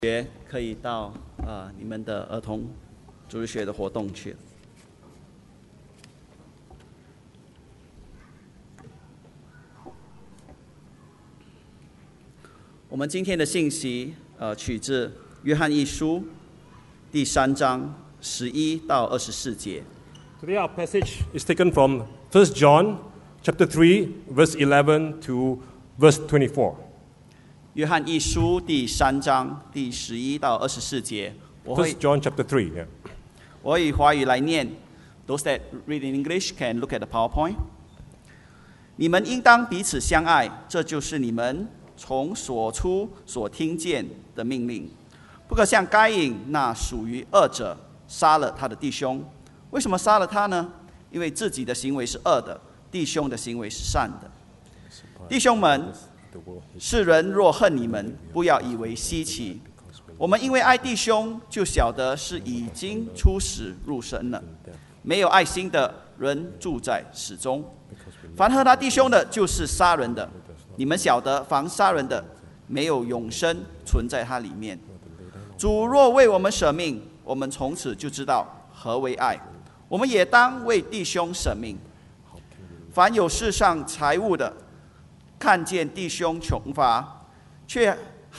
学可以到你们的儿童主日学的活动去了。我们今天的信息取自约翰一书第3章11到24节。 Today our passage is taken from 1 John chapter 3 verse 11 to verse 24. 约翰一书第3章第11到24节， 1 John chapter 3. Yeah. 我以华语来念。Those that read in English can look at the PowerPoint. 你们应当彼此相爱，这就是你们从所出所听见的命令。不可像该隐那属于恶者，杀了他的弟兄。为什么杀了他呢？因为自己的行为是恶的，弟兄的行为是善的。弟兄们，世人若恨你们，不要以为稀奇。我们因为爱弟兄，就晓得是已经出死入生了。没有爱心的人住在死中。凡恨他弟兄的，就是杀人的。你们晓得，凡杀人的，没有永生存在他里面。主若为我们舍命，我们从此就知道何为爱。我们也当为弟兄舍命。凡有世上财物的，看见弟兄穷乏，却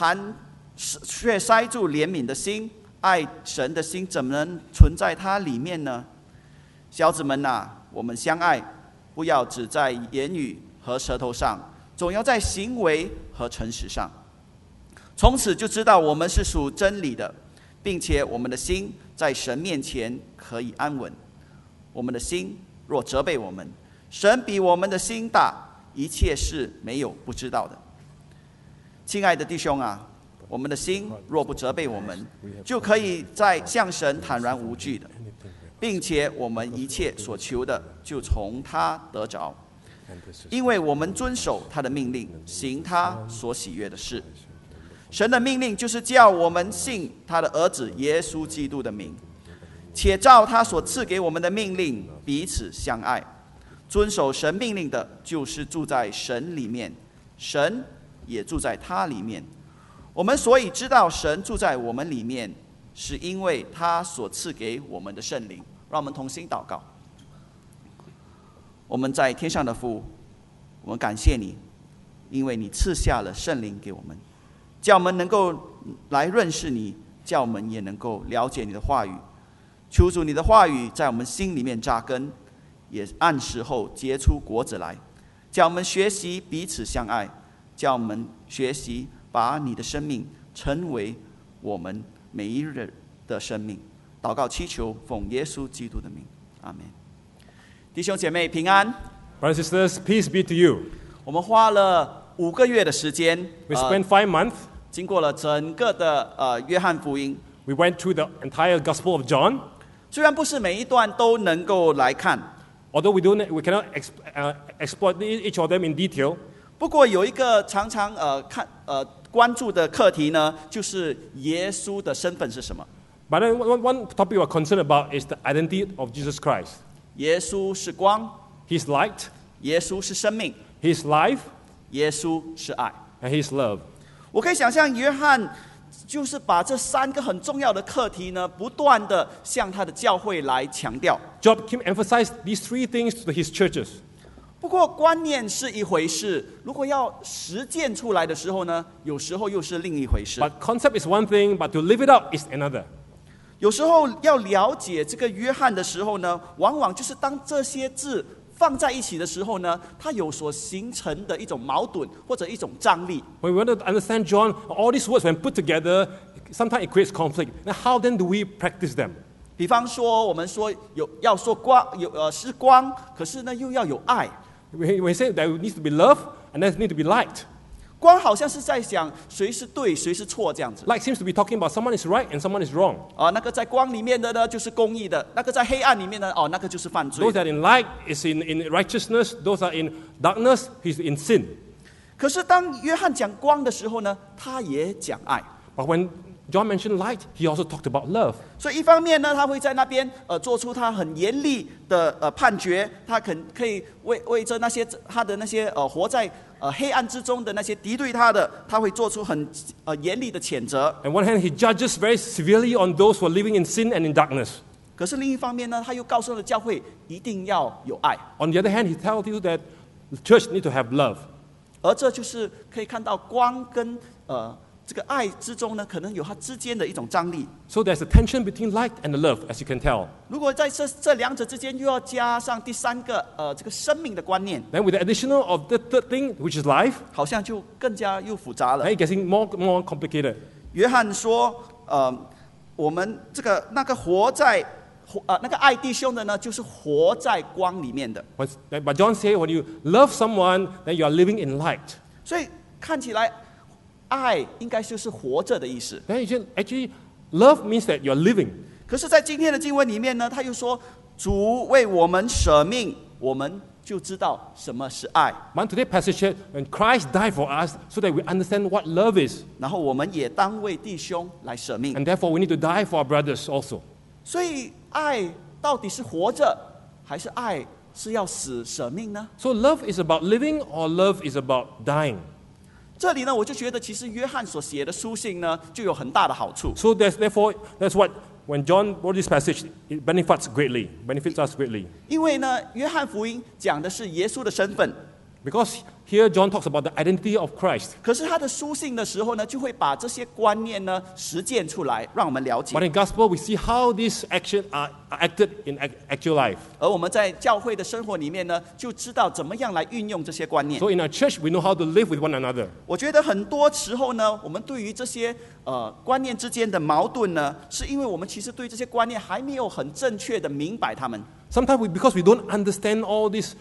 塞住怜悯的心，爱神的心怎么能存在他里面呢？小子们啊，我们相爱，不要只在言语和舌头上，总要在行为和诚实上。从此就知道我们是属真理的，并且我们的心在神面前可以安稳。我们的心若责备我们，神比我们的心大，一切事没有不知道的。亲爱的弟兄啊，我们的心若不责备我们，就可以在向神坦然无惧的，并且我们一切所求的就从他得着，因为我们遵守他的命令，行他所喜悦的事。神的命令就是叫我们信他的儿子耶稣基督的名，且照他所赐给我们的命令彼此相爱。遵守神命令的，就是住在神里面，神也住在他里面。我们所以知道神住在我们里面，是因为他所赐给我们的圣灵。让我们同心祷告。我们在天上的父，我们感谢你，因为你赐下了圣灵给我们，叫我们能够来认识你，叫我们也能够了解你的话语。求主你的话语在我们心里面扎根，也按时候结出果子来，叫我们学习彼此相爱，叫我们学习把你的生命成为我们每一日的生命。祷告祈求，奉耶稣基督的名，阿们。弟兄姐妹平安。 Brothers and sisters, peace be to you. 我们花了5个月的时间 We spent 5 months. 经过了整个的约翰福音。 We went through the entire Gospel of John. 虽然不是每一段都能够来看， Although we cannot exploit each of them in detail. 不过有一个常常关注的课题呢，就是耶稣的身份是什么。 But then one topic we're concerned about is the identity of Jesus Christ. 耶稣是光， He's light, 耶稣是生命， He's life, 耶稣是爱。 and He's love. 我可以想象约翰就是把这3个很重要的课题呢，不断的向他的教会来强调。 John emphasized these 3 things to his churches. 不过观念是一回事，如果要实践出来的时候呢，有时候又是另一回事。 But concept is one thing, but to live it out is another. 有时候要了解这个约翰的时候呢，往往就是当这些字放在一起的时候呢，它有所形成的一种矛盾或者一种张力。 When we want to understand John, all these words when put together, sometimes it creates conflict. Now, how then do we practice them? 比方说，我们说要说光是光，可是呢又要有爱。 We say there needs to be love and there needs to be light. 光好像是在想谁是对谁是错这样子。 Light seems to be talking about someone is right and someone is wrong. 那个在光里面的呢就是公义的，那个在黑暗里面呢，那个就是犯罪 Those。that are in light is in righteousness. Those that are in darkness, he's in sin. 可是当约翰讲光的时候呢，他也讲爱。 But when John mentioned light, he also talked about love. 所以一方面呢，他会在那边做出他很严厉的判决，他可以为着那些他的那些活在黑暗之中的那些敌对他的，他会做出很严厉的谴责。 On one hand, he judges very severely on those who are living in sin and in darkness. 可是另一方面呢，他又告诉了教会一定要有爱， On the other hand, he tells you that the church need to have love. 而这就是可以看到光跟这个爱之中呢，可能有它之间的一种张力。 So there's a tension between light and love, as you can tell. 如果在这两者之间又要加上第三个这个生命的观念， Then with the additional of the third thing, which is life, 好像就更加又复杂了。 then it's getting more complicated. 约翰说，我们那个活在那个爱弟兄的呢，就是活在光里面的。 But John says, when you love someone, then you are living in light. 所以看起来，爱应该就是活着的意思。 Then actually, love means that you're living. 可是，在今天的经文里面呢，他又说，主为我们舍命，我们就知道什么是爱， But today's passage here, when Christ died for us, so that we understand what love is. 然后我们也当为弟兄来舍命。 And therefore, we need to die for our brothers also. 所以，爱到底是活着，还是爱是要舍命呢？ So love is about living or love is about dying. 这里呢，我就觉得其实约翰所写的书信呢，就有很大的好处。 So therefore, that's what, when John wrote this passage, it benefits us greatly. 因为呢，约翰福音讲的是耶稣的身份， Because here John talks about the identity of Christ. 可是他的书信的时候呢，就会把这些观念呢实践出来，让我们了解 But。in Gospel, we see how these actions are acted in actual life. 而我们在教会的生活里面呢，就知道怎么样来运用这些观念。 So in our church, we know how to live with one another. 我觉得很多时候呢，我们对于这些观念之间的矛盾呢，是因为我们其实对这些观念还没有很正确的明白它们。 Sometimes because we don't understand all this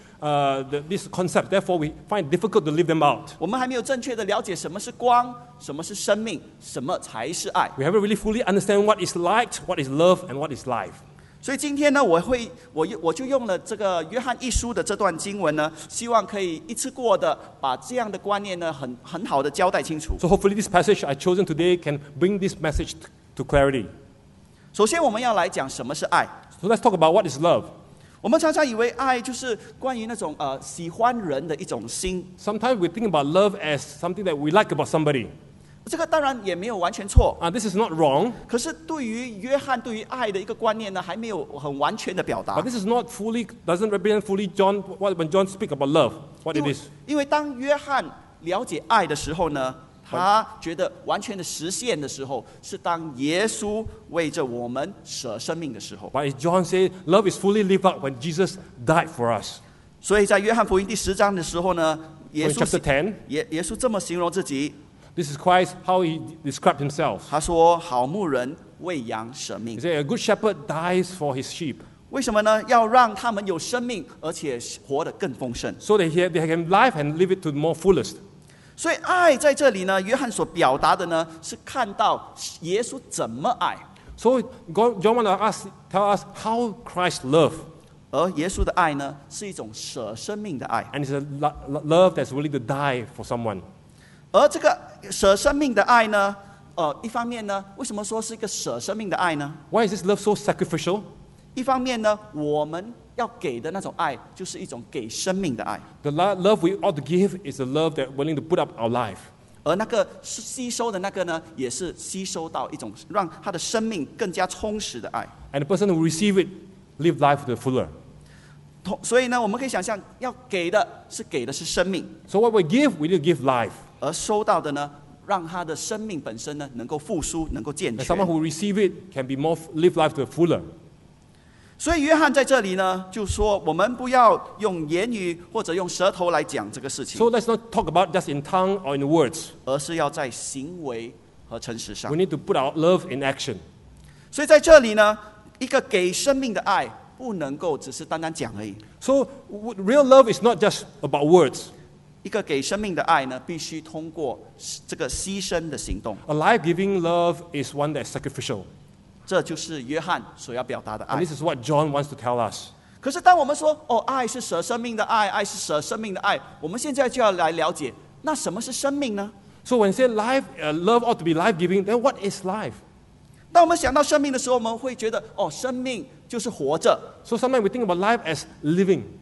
concept, therefore we find it difficult to live them out. 我们还没有正确的了解什么是光，什么是生命，什么才是爱。 We haven't really fully understand what is light, what is love, and what is life. 所以今天呢，我就用了这个约翰一书的这段经文呢，希望可以一次过的把这样的观念呢，很好的交代清楚。 So hopefully this passage I chosen today can bring this message to clarity. 首先，我们要来讲什么是爱。 So let's talk about what is love. 我们常常以为爱就是关于那种喜欢人的一种心， Sometimes we think about love as something that we like about somebody. 这个当然也没有完全错。 This is not wrong, 可是对于约翰对于爱的一个观念呢，还没有很完全的表达 but。this is not fully, doesn't represent fully when John speak about love, what it is. 因为当约翰了解爱的时候呢，他觉得完全的实现的时候，是当耶稣为着我们舍生命的时候。 But as John said, love is fully lived out when Jesus died for us. 所以在约翰福音第10章的时候呢， So in chapter 10, 耶稣这么形容自己， this is Christ, how he described himself. 他说：“好牧人为羊舍命 He。said, a good shepherd dies for his sheep, ” 为什么呢？要让他们有生命，而且活得更丰盛。 so that they can live and live it to the more fullest. 所以爱在这里呢，约翰所表达的呢，是看到耶稣怎么爱， So John wants to tell us how Christ loved. 而耶稣的爱呢，是一种舍生命的爱。 And it's a love that's willing to die for someone. 而这个舍生命的爱呢，一方面呢，为什么说是一个舍生命的爱呢？ Why is this love so sacrificial? 一方面呢，我们要给的那种爱，就是一种给生命的爱， The love we ought to give is a love that's willing to put up our life. 而那个吸收的那个呢，也是吸收到一种让他的生命更加充实的爱。 And the person who receive it live life to the fuller. 所以呢，我们可以想象，要给的是生命， So what we give, we need to give life. 而收到的呢，让他的生命本身呢，能够复苏，能够健 And someone 全。 who receive it can be more live life to the fuller. 所以约翰在这里呢，就说我们不要用言语或者用舌头来讲这个事情， So let's not talk about just in tongue or in words. 而是要在行为和诚实上 We。need to put our love in action. 所以在这里呢，一个给生命的爱，不能够只是单单讲而已。 So real love is not just about words. 一个给生命的爱呢，必须通过这个牺牲的行动， A life-giving love is one that's sacrificial. 这就是约翰所要表达的 And 爱 this。is what John wants to tell us. 可是当我们说爱是舍生命的爱，爱是舍生命的爱，我们现在就要来了解，那什么是生命呢？ So when say life, love ought to be life-giving, then what is life? 当我们想到生命的时候，我们会觉得生命就是活着。 So sometimes we think about life as living.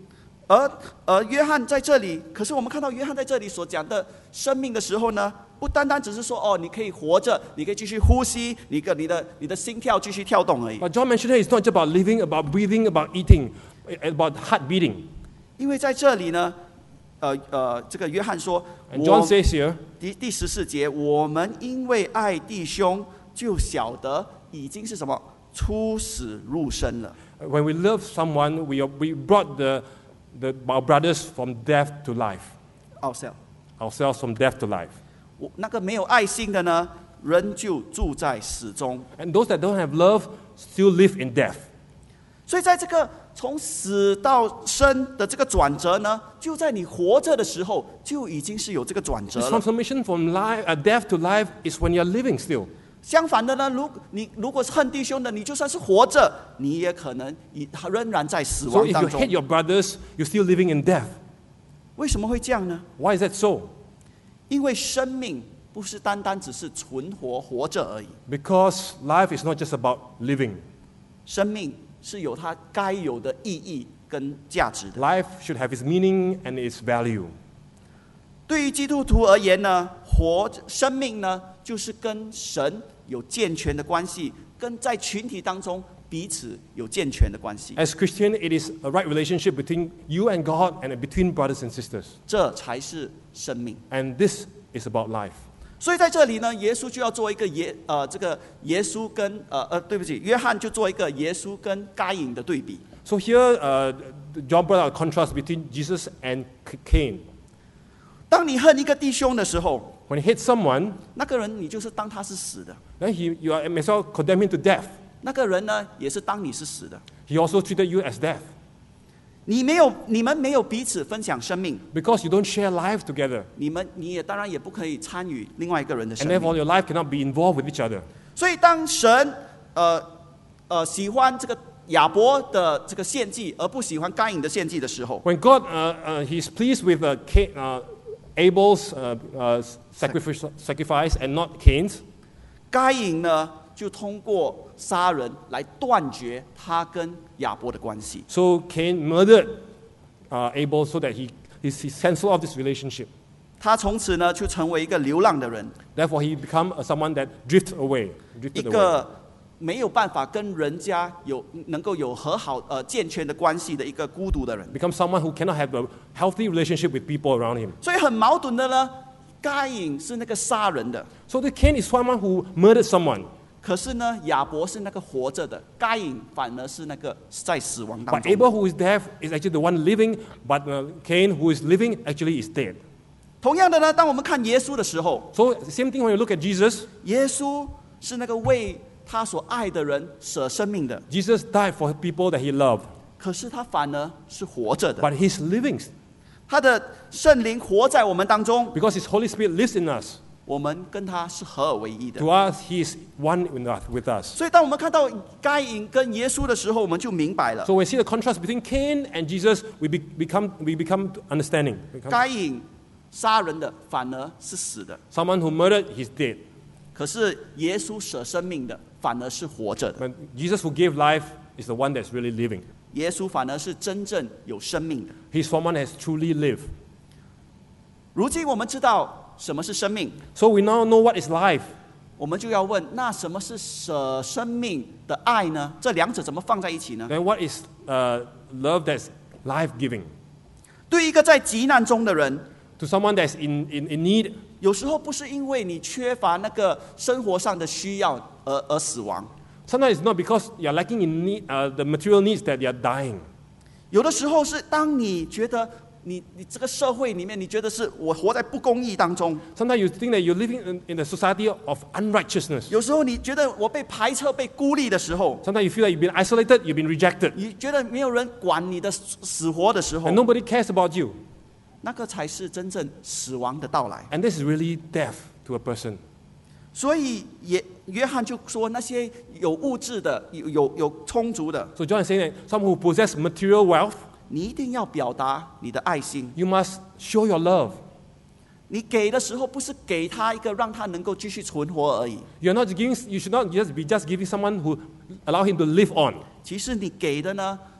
而约翰在这里，可是我们看到约翰在这里所讲的生命的时候呢，不单单只是说哦，你可以活着，你可以继续呼吸，你的心跳继续跳动而已。 But John mentioned here, it's not just about living, about breathing, about eating, about heart beating. 因为在这里呢，这个约翰说， And John says here, 第14节，我们因为爱弟兄，就晓得已经是什么出死入生了。 when we love someone, we brought our brothers from death to life, ourselves from death to life. 那个没有爱心的呢，仍旧住在死中。 And those that don't have love still live in death. 所以在这个从死到生的这个转折呢，就在你活着的时候，就已经是有这个转折 This 了。 transformation from death to life is when you're living still. 相反的呢，如果是恨弟兄的，你就算是活着，你也可能仍然在死 So 亡 if 当 you 中 hate。your brothers, you're still living in death. 为什么会这样呢？ Why is that so? 因为生命不是单单只是存活着而已， Because life is not just about living. 生命是有它该有的意义跟价值的。 Life should have its meaning and its value. 对于基督徒而言呢，生命呢，就是跟神有健全的关系，跟在群体当中彼此有健全的关系， As Christian, it is a right relationship between you and God and between brothers and sisters. 这才是生命。 And this is about life. 所以在这里呢，耶稣就要做一个这个耶稣跟对不起，约翰就做一个耶稣跟该隐的对比。 So here, John brought out a contrast between Jesus and Cain. 当你恨一个弟兄的时候， When he hates someone, 那个人你就是当他是死的， then you may as well condemn him to death. 那个人呢也是当你是死的。 He also treated you as death 你们没有彼此分享生命， because you don't share life together. 你也当然也不可以参与另外一个人的 And 生 therefore, 命。 your life cannot be involved with each other. 所以当神喜欢这个亚伯的这个献祭，而不喜欢该隐的献祭的时候， When God, He's pleased with Abel's sacrifice and not Cain's, 该隐呢就通过杀人来断绝他跟亚伯的关系。 so Cain murdered Abel so that he canceled off this relationship. 他从此呢就成为一个流浪的人， Therefore, he become someone that drifted 一 away. 个没有办法跟人家能够有和好健全的关系的一个孤独的人。 Become someone who cannot have a healthy relationship with people around him. 所以很矛盾的呢，该隐是那个杀人的， So the Cain is someone who murdered someone. 可是呢，亚伯是那个活着的，该隐反而是那个在死亡当 But 中。 Abel, who is dead, is actually the one living, but Cain, who is living, actually is dead. 同样的呢，当我们看耶稣的时候， So same thing when you look at Jesus. 耶稣是那个为他所爱的人舍生命的， Jesus died for people that he loved, 可是他反而是活着的， but he's living 他的圣灵活在我们当中， because his Holy Spirit lives in us. 我们跟他是合而为一的 To。us, he is one with us. 所以，当我们看到该隐跟耶稣的时候，我们就明白了， So we see the contrast between Cain and Jesus. We become understanding. 该隐杀人的反而是死的， Someone who murdered, he's dead. 可是耶稣舍生命的反而是活着的。 But Jesus who gave life is the one that's really living. 耶稣反而是真正有生命的。 He's someone that has truly lived. 如今我们知道什么是生命， So we now know what is life. 我们就要问：那什么是舍生命的爱呢？这两者怎么放在一起呢？ Then what is love that's life-giving? 对于一个在急难中的人， To someone that's in need, 有时候不是因为你缺乏那个生活上的需要而死亡， sometimes it's not because you're lacking in need, the material needs that you're dying. 有的时候是当你觉得你这个社会里面，你觉得是我活在不公义当中， Sometimes you think that you're living in the society of unrighteousness. 有时候你觉得我被排斥、被孤立的时候， Sometimes you feel like you've been isolated, you've been rejected, 你觉得没有人管你的死活的时候 and，nobody cares about you. 那个才是真正死亡的到来。 And this is really death to a person. 所以约翰就说，那些有物质的、有充足的， So John is saying that someone who possesses material wealth, 你一定要表达你的爱心。 you must show your love. 你给的时候，不是给他一个让他能够继续存活而已。 You should not just be giving someone who allow him to live on. 其实你给的呢，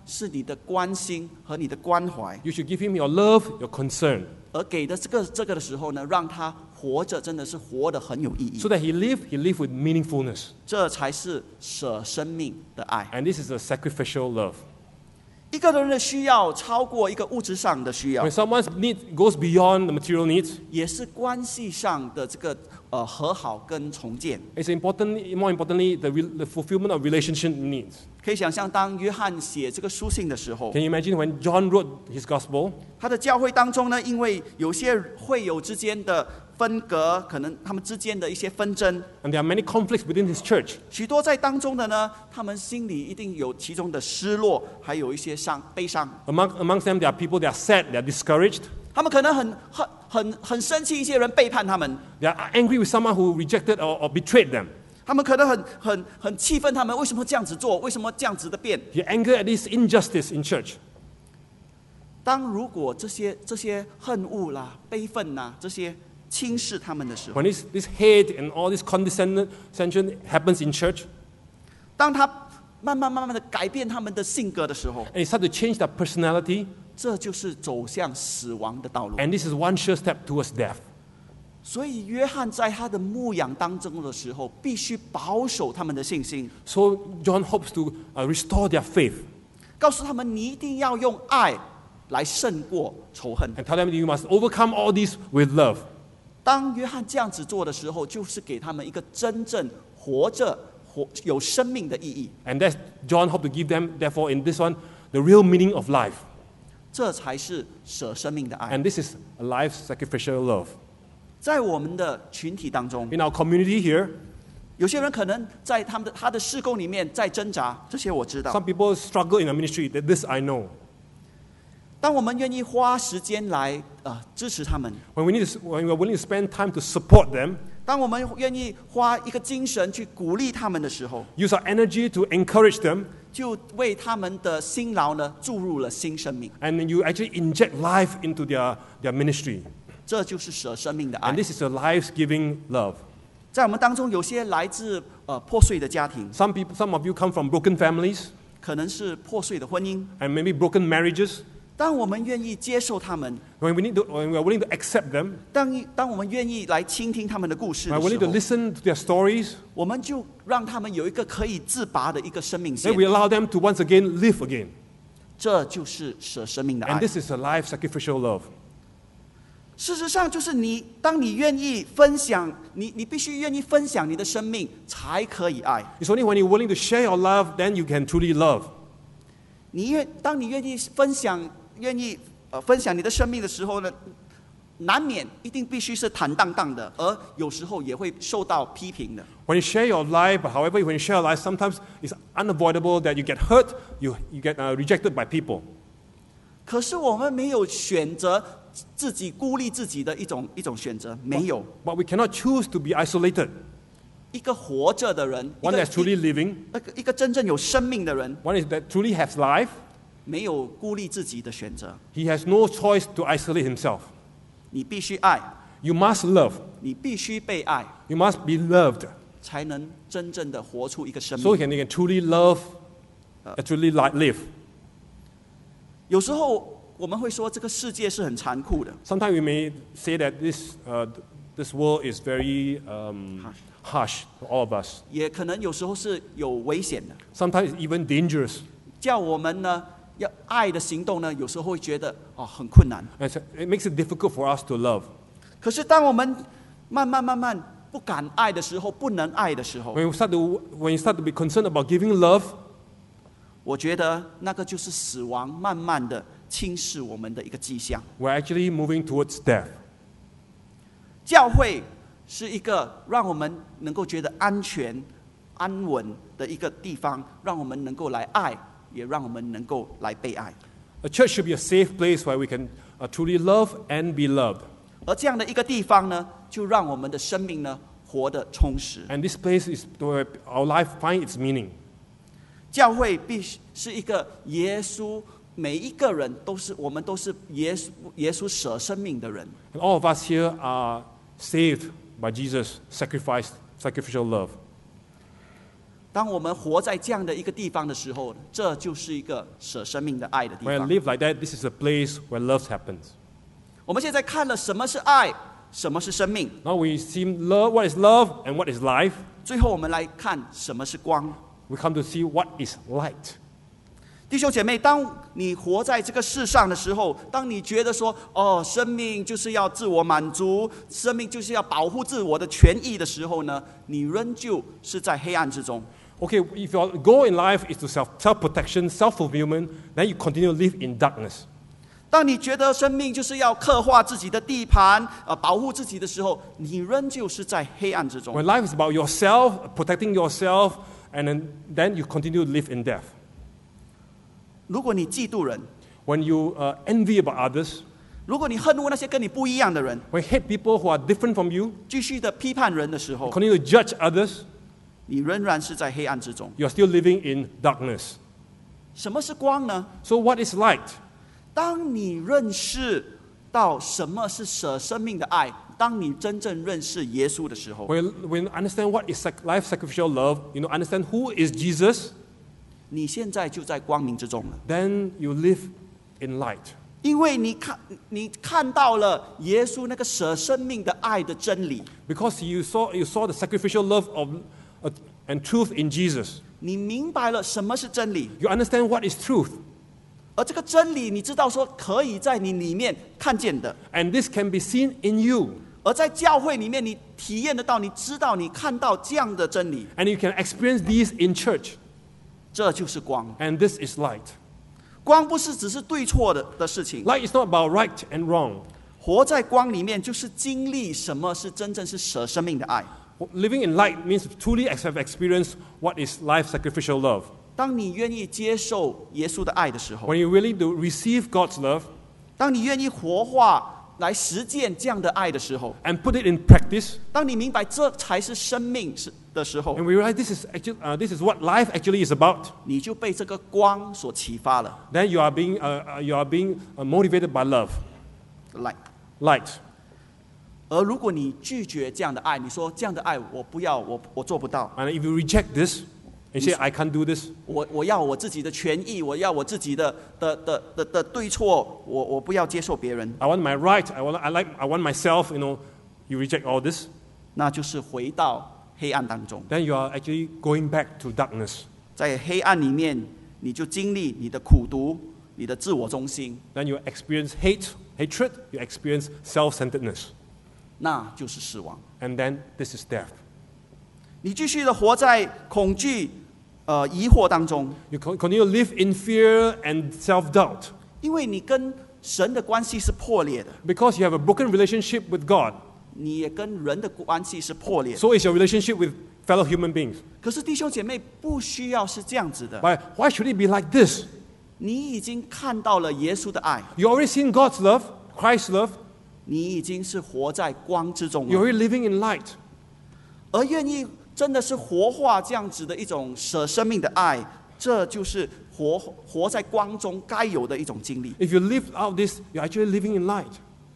是你的关心和你的关怀。 You should give him your love, your concern. 而给的这个的时候呢，让他活着真的是活得很有意义。 So that he live with meaningfulness. 这才是舍生命的爱。 And this is a sacrificial love. 一个人的需要超过一个物质上的需要， When someone's need goes beyond the material needs, 也是关系上的这个和好跟重建。 it's more importantly, the fulfillment of relationship needs. 可以想象，当约翰写这个书信的时候， Can you imagine when John wrote his gospel? 他的教会当中呢，因为有些会友之间的分隔，可能他们之间的一些纷争， And there are many conflicts within his church. 许多在当中的呢，他们心里一定有其中的失落，还有一些悲伤。 Amongst them, there are people that are sad, they are discouraged. 他们可能很生气，一些人背叛他们， They are angry with someone who rejected or betrayed them. 他们可能很气愤，他们为什么这样子做，为什么这样子的变？ He anger at this injustice in church. 如果这些恨恶啦、悲愤啦，这些轻视他们的时候， When this hate and all this condescension happens in church, 当他慢慢的改变他们的性格的时候， and it starts to change their personality, 这就是走向死亡的道路。 and this is one sure step towards death. 所以约翰在他的牧养当中的时候，必须保守他们的信心， So John hopes to restore their faith 告诉他们你一定要用爱来胜过仇恨。 and tell them you must overcome all this with love. 当约翰这样子做的时候，就是给他们一个真正有生命的意义。 And that's John hoped to give them, therefore, in this one, the real meaning of life. 这才是舍生命的爱。 And this is a life sacrificial love. 在我们的群体当中， In our community here, 有些人可能在他的事工里面在挣扎，这些我知道。 some people struggle in the ministry. This I know. 当我们愿意花时间来支持他们， When we're willing to spend time to support them, 当我们愿意花一个精神去鼓励他们的时候， use our energy to encourage them, 就为他们的辛劳呢注入了新生命。 and you actually inject life into their ministry. 这就是舍生命的爱 And。this is a life-giving love. 在我们当中，有些来自破碎的家庭， Some of you come from broken families 可能是破碎的婚姻。 and maybe broken marriages. 当我们愿意接受他们， When we're willing to accept them, 当我们愿意来倾听他们的故事 when 的 we're 时 willing to 候， listen to their stories, 我们就让他们有一个可以自拔的一个生命 then 线。 we allow them to once again live again. 这就是舍生命的 And 爱。 this is a life sacrificial love. 事实上，就是当你愿意分享，你必须愿意分享你的生命，才可以爱。 It's only when you're willing to share your love, then you can truly love. 当你愿意分享你的生命的时候呢，难免一定必须是坦荡荡的，而有时候也会受到批评的。 When you share your life, however, when you share your life, sometimes it's unavoidable that you get hurt, you get rejected by people. 可是我们没有选择自己孤立自己的一种选择，没有。 But we cannot choose to be isolated. 一个活着的人， One that's truly living, 一个真正有生命的人， one is that truly has life. 没有孤立自己的选择。 He has no choice to isolate himself. 你必须爱， You must love. 你必须被爱， You must be loved. 才能真正的活出一个生 So 命。 you can truly love, truly live. 有时候我们会说，这个世界是很残酷的， Sometimes we may say that this world is very harsh to all of us. 也可能有时候是有危险的， Sometimes it's even dangerous. 叫我们呢要爱的行动呢，有时候会觉得很困难。 And so it makes it difficult for us to love. 可是当我们慢慢不敢爱的时候，不能爱的时候， When you start to be concerned about giving love, 我觉得那个就是死亡慢慢的侵蚀我们的一个迹象。 we're actually moving towards death. 教会是一个让我们能够觉得安全、安稳的一个地方，让我们能够来爱，也让我们能够来被爱。 A church should be a safe place where we can truly love and be loved. 而这样的一个地方呢，就让我们的生命呢活得充实。 And this place is where our life finds its meaning. 教会必须是一个耶稣，每一个人我们都是耶稣舍生命的人。 And all of us here are saved by Jesus' sacrificial love. 当我们活在这样的一个地方的时候，这就是一个舍生命的爱的地 When I 方。 live like that, this is a place where love happens. 我们现在看了什么是爱，什么是生命， Now we see love, what is love and what is life. 最后我们来看什么是光。 We come to see what is light. 弟兄姐妹，当你活在这个世上的时候，当你觉得说，生命就是要自我满足，生命就是要保护自我的权益的时候呢，你仍旧是在黑暗之中。 Okay, if your goal in life is to self-protection, self-fulfillment, then you continue to live in darkness. 当你觉得生命就是要刻画自己的地盘，保护自己的时候，你仍旧是在黑暗之中。 When life is about yourself, protecting yourself, and then you continue to live in death. 如果你嫉妒人， When you envy about others, 如果你恨恶那些跟你不一样的人， when you hate people who are different from you, 继续的批判人的时候， continue to judge others, 你仍然是在黑暗之中。 you are still living in darkness. 什么是光呢？ So what is light? 当你认识到什么是舍生命的爱，当你真正认识耶稣的时候， When you understand what is life sacrificial love, you know, understand who is Jesus, 你现在就在光明之中了。 then you live in light. 因为你看到了耶稣那个舍生命的爱的真理， Because you saw the sacrificial love of and truth in Jesus. 你明白了什么是真理， You understand what is truth. 而这个真理你知道说可以在你里面看见的， And this can be seen in you. 而在教会里面你体验得到，你知道你看到这样的真理， And you can experience these in church. 这就是光。 And this is light. 光不是只是对错的事情， Light is not about right and wrong. 活在光里面就是经历什么是真正是舍生命的爱。 Living in light means to truly have experienced what is life sacrificial love. 当你愿意接受耶稣的爱的时候， When you're willing to receive God's love 当你愿意活化来实践这样的爱的时候， and put it in practice, 当你明白这才是生命的时候 and，we realize this is what life actually is about, 你就被这个光所启发了。 then you are being motivated by love, 来， light. 而如果你拒绝这样的爱，你说这样的爱我不要，我做不到， And if you reject this and say, I can't do this, 我要我自己的权益，我要我自己的对错，我不要接受别人， I want my right, I want myself, you know, you reject all this, 那就是回到黑暗当中。 then you are actually going back to darkness. 在黑暗里面，你就经历你的苦毒，你的自我中心， Then you experience hatred, you experience self-centeredness, 那就是死亡。 and then this is death. 你继续的活在恐惧、疑惑当中， You continue to live in fear and self-doubt 因为你跟神的关系是破裂的， because you have a broken relationship with God. 你也跟人的关系是破裂的。 So is your relationship with fellow human beings. 可是弟兄姐妹不需要是这样子的， But why should it be like this? 你已经看到了耶稣的爱， You already seen God's love, Christ's love. 你已经是活在光之中 You're 了， already living in light. 而愿意真的是活化这样子的一种舍生命的爱，这就是活在光中该有的一种经历。 If you live out this, you're actually living in light.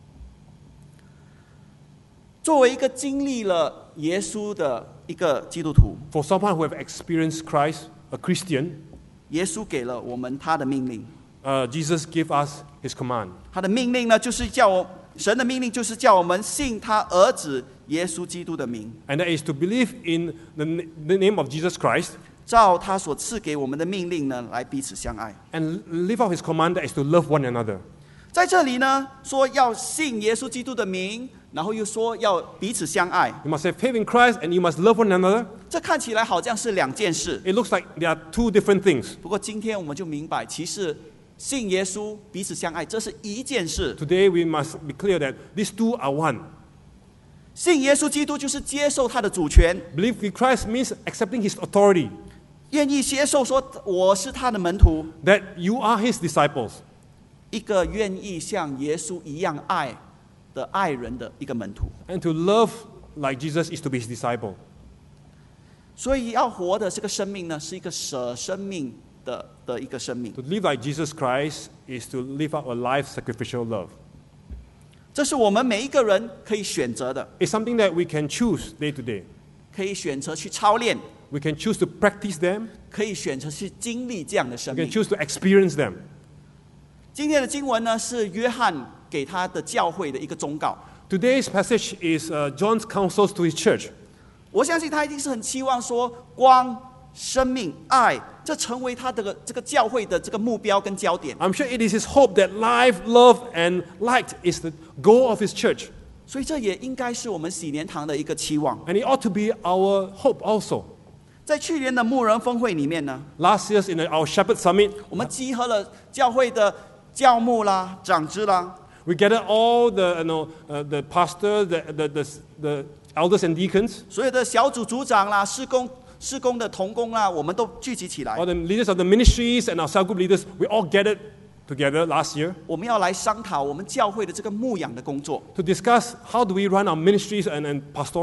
作为一个经历了耶稣的一个基督徒， For someone who have experienced Christ, a Christian, 耶稣给了我们他的命令， Jesus gave us his command. 他的命令呢，就是神的命令就是叫我们信他儿子耶稣基督的名， And that is to believe in the name of Jesus Christ 照他所赐给我们的命令呢，来彼此相爱。 and live out his command that is to love one another. 在这里呢，说要信耶稣基督的名，然后又说要彼此相爱， You must have faith in Christ and you must love one another. 这看起来好像是两件事。 It looks like there are two different things. 不过今天我们就明白，其实信耶稣、彼此相爱，这是一件事。 Today we must be clear that these two are one. 信耶稣基督就是接受他的主权， Believe in Christ means accepting his authority, 愿意接受说我是他的门徒， that you are his disciples. 一个愿意像耶稣一样爱的爱人的一个门徒。 And to love like Jesus is to be his disciple. 所以要活的这个生命呢，是一个舍生命的一个生命。 To live like Jesus Christ is to live out a life sacrificial love. 这是我们每一个人可以选择的， It's something that we can choose day to day. 可以选择去操练， We can choose to practice them. 可以选择去经历这样的生 We 命 can。choose to experience them. 今天的经文呢，是约翰给他的教会的一个忠告。 Today's passage is John's counsels to his church. 我相信他一定是很期望说，光、生命、爱，这成为他的这个教会的这个目标跟焦点。 I'm sure it is his hope that life, love, and light is the goal of his church. 所以这也应该是我们喜年堂的一个期望。 And it ought to be our hope also. 在去年的牧人峰会里面呢， Last year in our Shepherd Summit, 我们集合了教会的教牧啦、长子啦， we gathered all the pastors, the elders and deacons, 所有的小组组长啦、施工的同工啦，我们都聚集起来 all。the leaders of the ministries and our cell group leaders, we all gathered together last year 我们要来商讨我们教会的这个牧养的工作。 to discuss how do we run our ministries and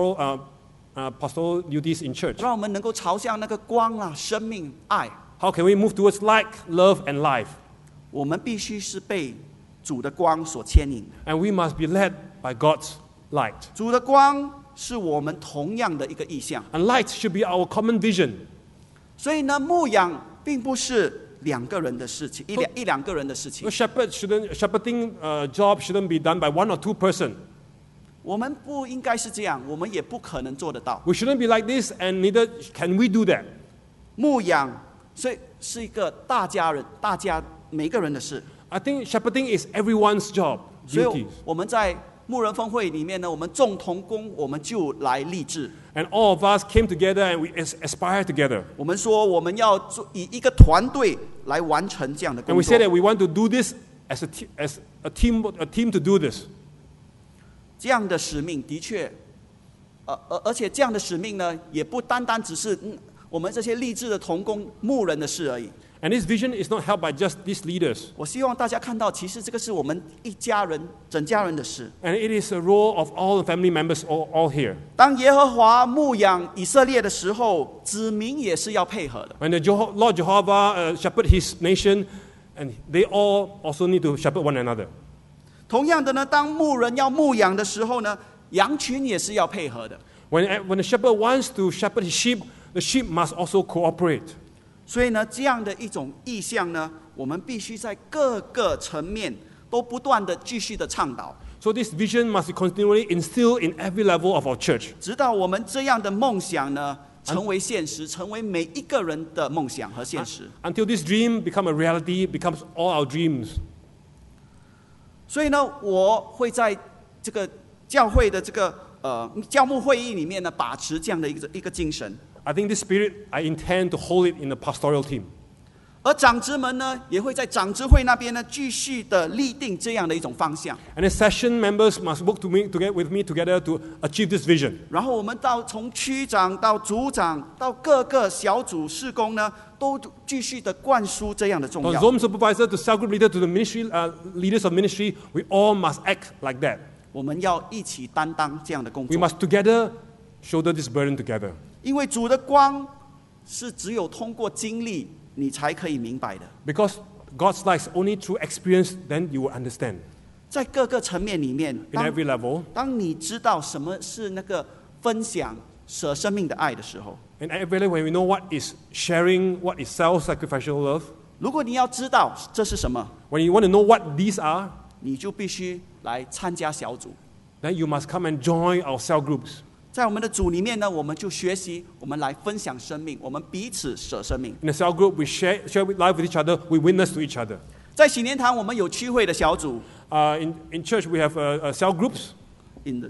pastoral duties in church. 让我们能够朝向那个光啊、生命、爱。 How can we move towards light, love, and life? 我们必须是被主的光所牵引的。 And we must be led by God's light. 主的光是我们同样的一个意向， And light should be our common vision. 所以呢，牧养并不是两个人的事情，一两个人的事情 The。shepherding job shouldn't be done by one or two person. 我们不应该是这样，我们也不可能做得到。 We shouldn't be like this, and neither can we do that. 牧养，所以是一个大家每个人的事。 I think shepherding is everyone's job, 所以 duty. 我们在牧人峰会里面呢，我们众同工，我们就来立志。 And all of us came together and we aspire together. 我们说，我们要以一个团队来完成这样的 And 工 we 作 say。that we want to do this as a team to do this. 这样的使命的确，而且这样的使命呢，也不单单只是我们这些立志的同工牧人的事而已。 And this vision is not held by just these leaders. 我希望大家看到，其实这个是我们一家人、整家人的事。 And it is a role of all the family members all here. 当耶和华牧养以色列的时候，子民也是要配合的。 When the Lord Jehovah shepherd his nation, and they all also need to shepherd one another. 同样的呢，当牧人要牧养的时候呢，羊群也是要配合的。 When the shepherd wants to shepherd his sheep, the sheep must also cooperate. 所以呢，这样的一种意向呢，我们必须在各个层面都不断的继续的倡导， So this vision must be continually instilled in every level of our church 直到我们这样的梦想呢成为现实，成为每一个人的梦想和现实。 until this dream becomes a reality, becomes all our dreams. 所以呢，我会在这个教会的这个教牧会议里面呢，把持这样的一个精神。 I think this spirit, I intend to hold it in the pastoral team. 而长子们呢，也会在长子会那边呢，继续的立定这样的一种方向。 And the session members must work with me together to achieve this vision. 然后我们从区长到组长到各个小组事工呢，都继续的灌输这样的重 From 要。 zone supervisor to cell group leader to the ministry leaders of ministry, we all must act like that. 我们要一起担当这样的工 We 作， must together shoulder this burden together. 因为主的光是只有通过经历你才可以明白的。 Because God's light is only through experience, then you will understand. 在各个层面里面， In every level, 当你知道什么是那个分享舍生命的爱的时候， in every level, when we know what is sharing, what is self-sacrificial love, 如果你要知道这是什么， when you want to know what these are, 你就必须来参加小组。 then you must come and join our cell groups. 在我们的组里面呢，我们就学习，我们来分享生命，我们彼此舍生命。 In the cell group, we share life with each other, we witness to each other. 在喜年堂，我们有区会的小组 In church, we have cell groups, ，in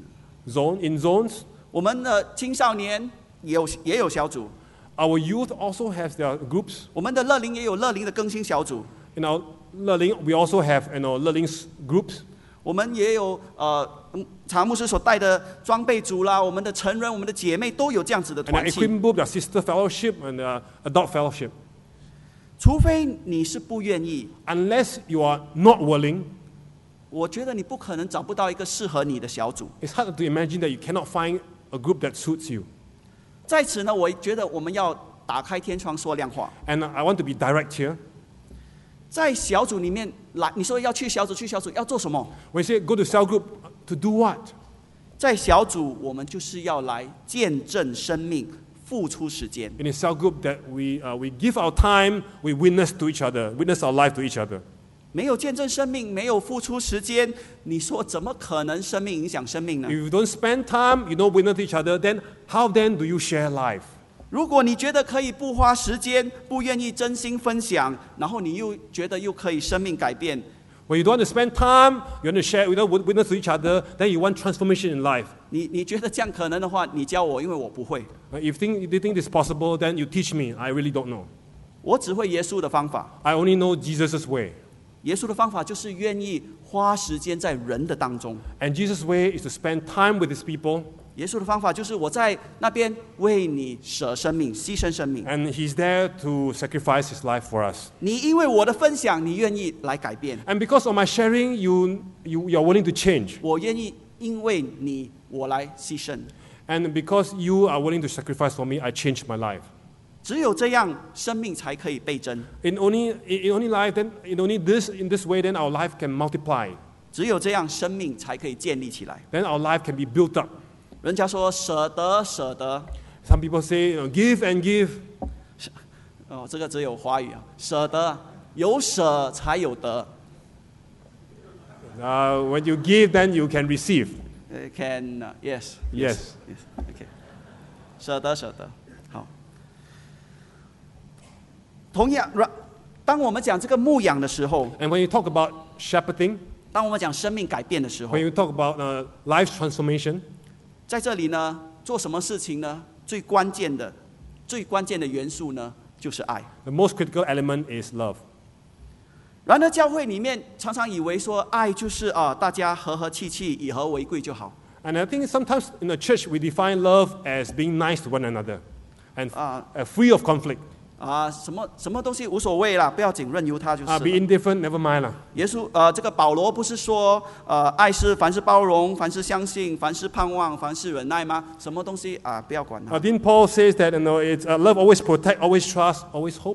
zones. 我们的青少年也有小组， Our youth also have their groups. 我们的乐龄也有乐龄的更新小组， In our learning, we also have learning groups. 我们也有查牧师所带的装备组啦，我们的成人、我们的姐妹都有这样子的 And our 团契。 equipping group, our sister fellowship, and adult fellowship. 除非你是不愿意， Unless you are not willing, 我觉得你不可能找不到一个适合你的小组。 it's hard to imagine that you cannot find a group that suits you. 在此呢，我觉得我们要打开天窗说亮话。 And I want to be direct here. 在小组里面来，你说要去小组要做什么？ When you say go to cell group, to do what? 在小组，我们就是要来见证生命、 付出时间。 In a cell group that we give our time, we witness to each other, witness our life to each other. 没有见证生命，没有付出时间，你说怎么可能生命影响生命呢？ If you don't spend time, you don't witness to each other, then how then do you share life? 如果你觉得可以不花时间，不愿意真心分享，然后你又觉得又可以生命改变， When you don't want to spend time, you want to share, you don't witness to each other, then you want transformation in life. 你觉得这样可能的话，你教我，因为我不会， If you think this is possible, then you teach me. I really don't know. 我只会耶稣的方法。 I only know Jesus' way. 耶稣的方法就是愿意花时间在人的当中。 And Jesus' way is to spend time with his people. 耶稣的方法就是我在那边为你舍生命、牺牲生命。 And he's there to sacrifice his life for us. 你因为我的分享，你愿意来改变。 And because of my sharing, you're willing to change. 我愿意因为你我来牺牲。 And because you are willing to sacrifice for me, I changed my life. 只有这样，生命才可以倍增。 In only life, then in this way, then our life can multiply. 只有这样，生命才可以建立起来。 Then our life can be built up. 人家说舍得，舍得。 Some people say, give and give. 哦，这个只有华语啊，舍得，有舍才有得。 When you give, then you can receive. Can yes Yes. OK， 舍得舍得。好，同样，当我们讲这个牧养的时候， And when you talk about shepherding, 当我们讲生命改变的时候 when，you talk about life transformation, 在这里呢，做什么事情呢？最关键的元素呢，就是爱。 the most critical element is love. 然而，教会里面常常以为说，爱就是大家和和气气，以和为贵就好。 And I think sometimes in the church we define love as being nice to one another and free of conflict. 什么东西无所谓啦，不要紧，任由他就是了。 Be indifferent, never mind 啦。 耶稣这个保罗不是说爱是凡事包容，凡事相信，凡事盼望，凡事忍耐吗？什么东西不要管它。 Didn't Paul says that it's love always protect, always trust, always hope?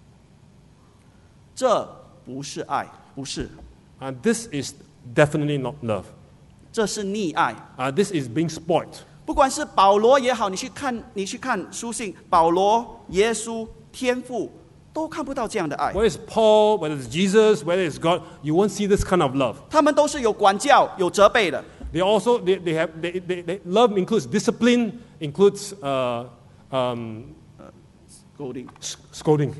这不是爱，不是， This is definitely not love. 这是溺爱。 This is being spoilt. 不管是保罗也好，你去看书信，保罗、耶稣、天父都看不到这样的爱。 Whether it's Paul, whether it's Jesus, whether it's God, you won't see this kind of love. 他们都是有管教、有责备的。 They also they love includes discipline, includes scolding.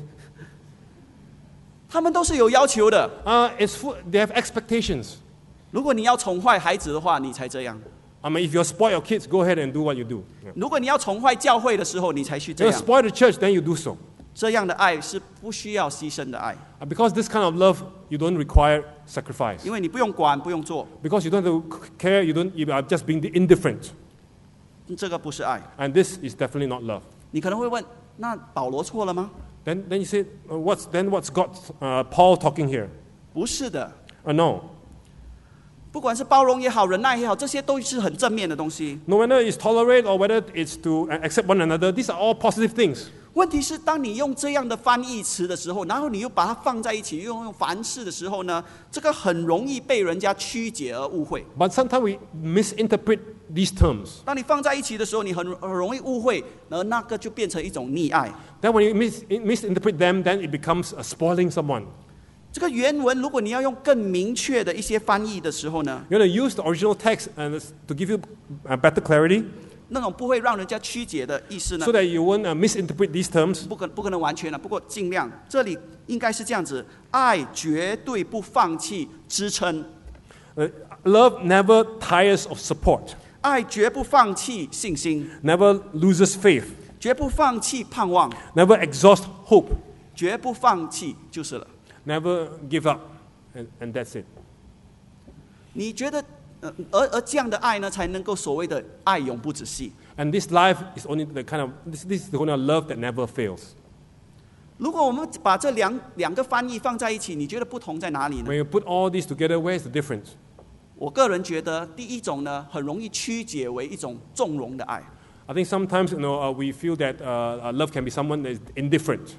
他们都是有要求的。 They have expectations. 如果你要宠坏孩子的话，你才这样。 I mean, if you spoil your kids, go ahead and do what you do. 如果你要宠坏教会的时候，你才去这 If you 样。 spoil the church, then you do so. 这样的爱是不需要牺牲的爱， Because this kind of love, you don't require sacrifice. 因为你不用管，不用做， Because you don't have to care, you are just being indifferent. 这个不是爱。 And this is definitely not love. 你可能会问，那保罗错了吗？ Then you say, what's God, Paul talking here? 不是的， No. 不管是包容也好，忍耐也好，这些都是很正面的东西。 No matter it's tolerate or whether it's to accept one another, these are all positive things. 问题是，当你用这样的翻译词的时候，然后你又把它放在一起，又用凡事的时候呢，这个很容易被人家曲解而误会。 But sometimes we misinterpret these terms. 当你放在一起的时候，你很容易误会，而那个就变成一种溺爱。 Then when you misinterpret them, then it becomes spoiling someone. 这个原文，如果你要用更明确的一些翻译的时候呢， You want to use the original text and to give you better clarity, 那种不会让人家曲解的意思呢 so，that you won't misinterpret these terms. 不可能完全了，不过尽量。这里应该是这样子：爱绝对不放弃支撑， Love never tires of support, 爱绝不放弃信心， never loses faith, 绝不放弃盼望， never exhausts hope, 绝不放弃就是了。 never give up, and that's it. 你觉得，而这样的爱呢，才能够所谓的爱永不止息。 And this life is only the kind of this is the kind of love that never fails. 如果我们把这两个翻译放在一起，你觉得不同在哪里呢？ When you put all these together, where is the difference? 我个人觉得，第一种呢，很容易曲解为一种纵容的爱。 I think sometimes we feel that love can be someone that is indifferent,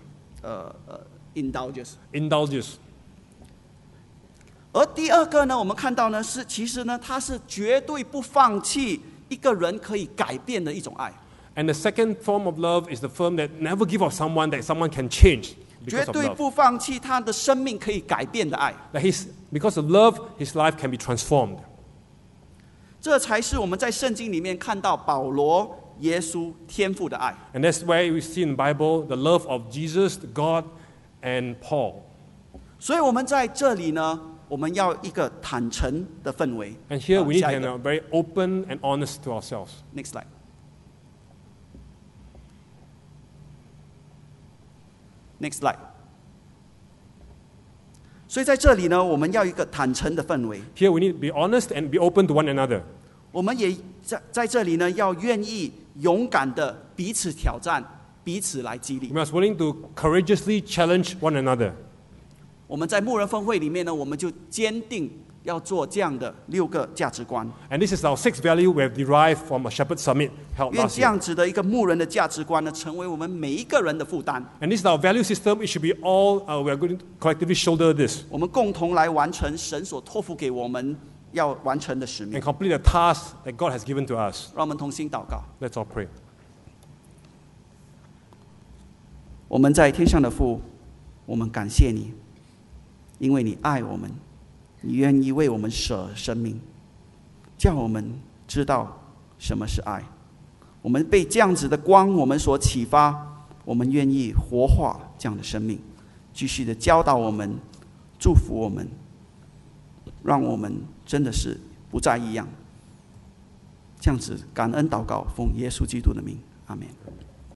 indulges. 而第二个呢，我们看到呢，其实呢，它是绝对不放弃一个人可以改变的一种爱。 And the second form of love is the form that never give up someone that someone can change 绝 because of 对 love. 不放弃他的生命可以改变的爱。 That because of love, his life can be transformed. 这才是我们在圣经里面看到保罗、耶稣、天父的爱。 And that's why we see in the Bible the love of Jesus, God, and Paul. 所以我们在这里呢，我们要一个坦诚的氛围。 And here we need to 下一 be 个 very open and honest to ourselves. Next slide. Next slide. 所以在这里呢，我们要一个坦诚的氛围。 Here we need to be honest and be open to one another. 我们也在这里呢，要愿意勇敢的彼此挑战，彼此来激励 We。must be willing to courageously challenge one another. 我们在牧人分会里面呢，我们就坚定要做这样的6个价值观。 And this is our 6th value we have derived from a Shepherd Summit held 愿 last 这 year. 样子的一个牧人的价值观呢，成为我们每一个人的负担。 And this is our value system. It should be all, we are going to collectively shoulder this 我们共同来完成神所托付给我们要完成的使命 and。complete the task that God has given to us. 让我们同心祷告。 Let's all pray. 我们在天上的父，我们感谢你，因为你爱我们，你愿意为我们舍生命，叫我们知道什么是爱。我们被这样子的光，我们所启发，我们愿意活化这样的生命，继续的教导我们，祝福我们，让我们真的是不再一样。这样子感恩祷告，奉耶稣基督的名，阿们。